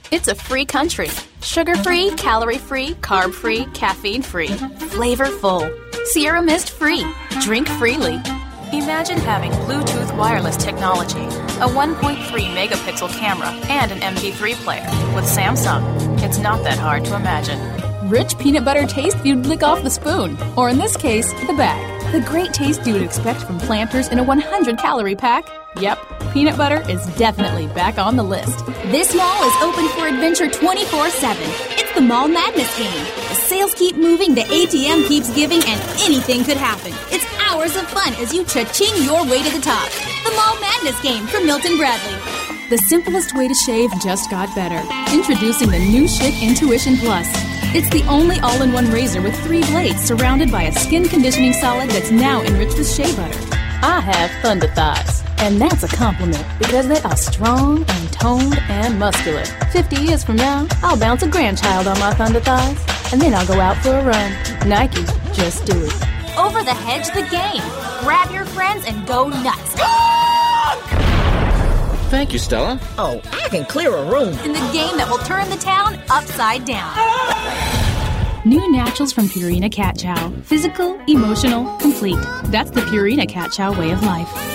It's a free country. Sugar-free, calorie-free, carb-free, caffeine-free, flavorful. Sierra Mist free. Drink freely. Imagine having Bluetooth wireless technology, a 1.3 megapixel camera, and an MP3 player. With Samsung, it's not that hard to imagine. Rich peanut butter taste you'd lick off the spoon, or in this case, the bag. The great taste you would expect from Planters in a 100-calorie pack. Yep, peanut butter is definitely back on the list. This mall is open for adventure 24/7. It's the Mall Madness game. The sales keep moving, the ATM keeps giving, and anything could happen. It's hours of fun as you cha-ching your way to the top. The Mall Madness game from Milton Bradley. The simplest way to shave just got better. Introducing the new Schick Intuition Plus. It's the only all-in-one razor with 3 blades surrounded by a skin conditioning solid that's now enriched with shea butter. I have thunder thighs, and that's a compliment because they are strong and toned and muscular. 50 years from now, I'll bounce a grandchild on my thunder thighs, and then I'll go out for a run. Nike, just do it. Over the hedge the game. Grab your friends and go nuts. Thank you, Stella. Oh, I can clear a room. In the game that will turn the town upside down. New naturals from Purina Cat Chow. Physical, emotional, complete. That's the Purina Cat Chow way of life.